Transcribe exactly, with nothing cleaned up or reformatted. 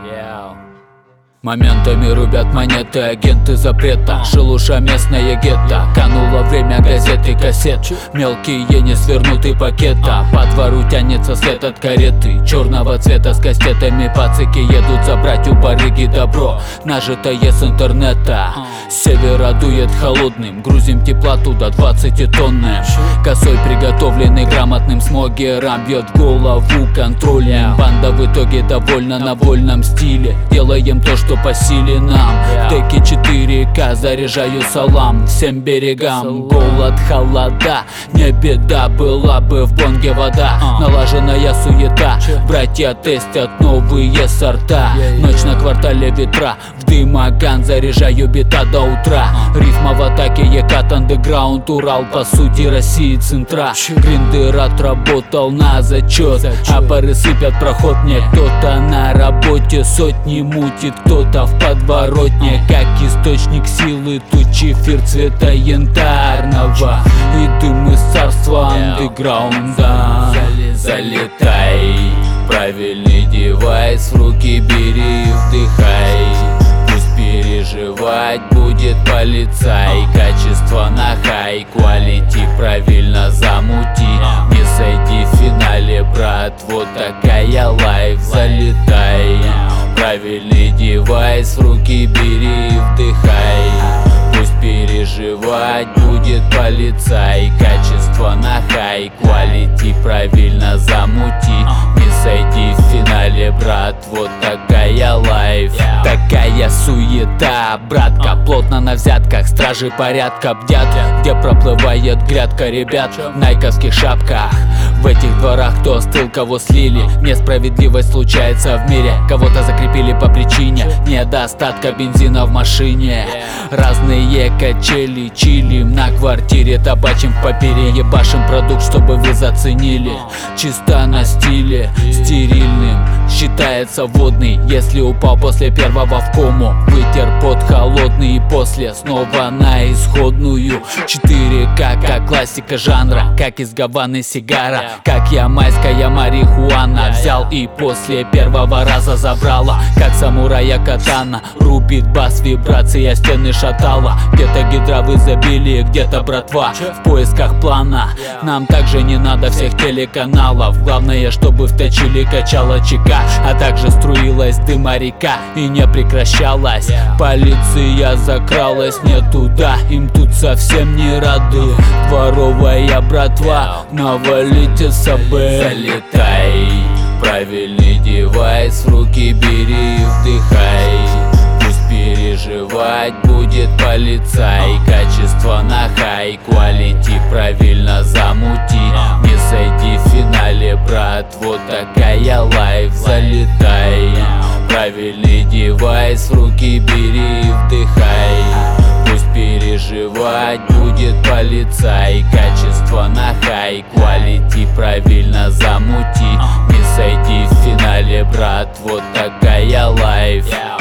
Моментами рубят монеты агенты запрета. Шелуша местная гетто. Кануло время газеты, кассет. Мелкие не свернуты пакета. По двору тянется след от кареты черного цвета с кастетами. Пацики едут забрать у барыги добро, нажитое с интернета. С севера дует холодным, грузим тепла туда двадцатитонным. Косой приготовленный грамотным смогером бьет в голову контролем. Банда в итоге довольна на вольном стиле. Делаем то, что по силе нам. В деке четыре ка заряжаю салам всем берегам. Голод, холода, не беда, была бы в бонге вода. Налаженная суета, братья тестят новые сорта. Ночь на квартале ветра, в дымоган заряжаю бита до утра. Рифма в атаке, Екат андеграунд, Урал, по сути России центра. Гриндер отработал на зачет, а пары сыпят проход мне. Кто-то на работе сотни мутит, кто-то в подворотне. Как источник силы, тут чефир цвета янтарного и дым из царства андеграунда. Залетай, правильный девайс в руки бери, вдыхай. Пусть переживать будет полицай. Качество на хай, квалити правильно замути. Не сойди в финале, брат, вот такая лайф. Залетай, правильный девайс в руки бери, вдыхай. Пусть переживать будет полицай. Качество на хай, квалити правильно замути. Не сойди в финале, брат, вот такая лайф. Такая суета, братка, плотно на взятках. Стражи порядка бдят, где проплывает грядка ребят в найковских шапках. В этих дворах кто остыл, кого слили. Несправедливость случается в мире. Кого-то закрепили по причине недостатка бензина в машине. Разные качели, чилим на квартире, табачим в папире. Ебашим продукт, чтобы вы заценили. Чисто на стиле, стерильным считается водный. Если упал после первого в кому, вытер под холодный и после снова на исходную. четыре ка как классика жанра, как из Гаваны сигара, как ямайская марихуана. Взял и после первого раза забрала, как самурая катана. Рубит бас, вибрация стены шатала. Где-то гидра в изобилии, где-то братва в поисках плана. Нам также не надо всех телеканалов. Главное, чтобы вточили качала чека, а также струилась дыма река и не прекращалась. Полиция закралась не туда, им тут совсем не рады. Дворовая братва, навалите собой. Залетай, правильный девайс в руки бери, вдыхай. Пусть переживать будет полицай. Качество на хай, квалити правильно замути. Не сойди в финале, брат, вот такая лайф. Залетай, правильный девайс в руки бери, вдыхай. Пусть переживать будет полицай. Качество на хай, квалити правильно замути. Не сойди в финале, брат, вот такая лайф.